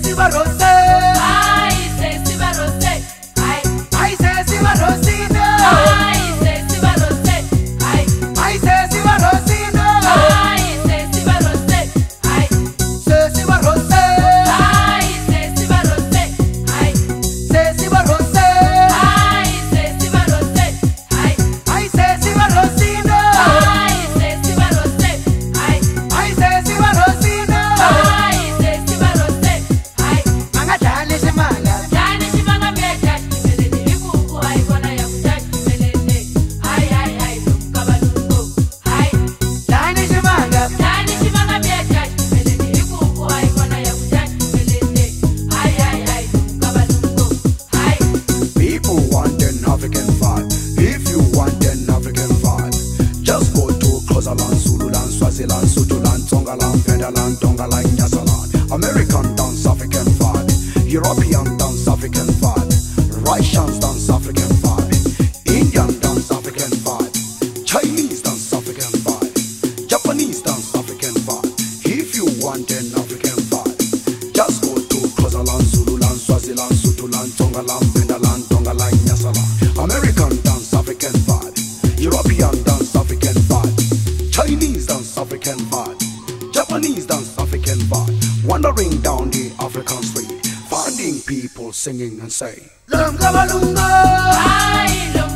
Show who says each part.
Speaker 1: American dance African vibe, European dance African vibe, Russian dance African vibe, Indian dance African vibe, Chinese dance African vibe, Japanese dance African vibe. If you want an African vibe, just go to Xhosaland, Zululand, Swaziland, Sutuland, Tongaland, Bendaland, Dongaland, Nyasaland. American dance African vibe, European dance African vibe, Chinese dance African vibe, Japanese dance African vibe. Wandering down the African street, finding people singing and saying,
Speaker 2: Lunga balunga,